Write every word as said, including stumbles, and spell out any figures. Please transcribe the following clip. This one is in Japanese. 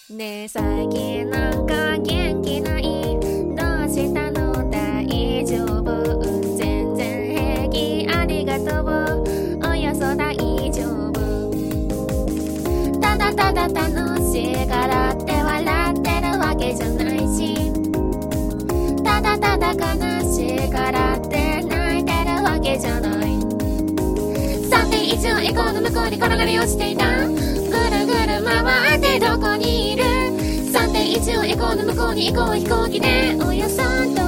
ねえ最近なんか元気ない？どうしたの？大丈夫？全然平気ありがとう。およそ大丈夫。ただただ楽しいからって笑ってるわけじゃないし、ただただ悲しいからって泣いてるわけじゃない。 さんてんいち のエコーの向こうに転がり落ちていた。ぐるぐる回ってどこにいる？ さんてんいち のエコーの向こうに行こう飛行機でおよそ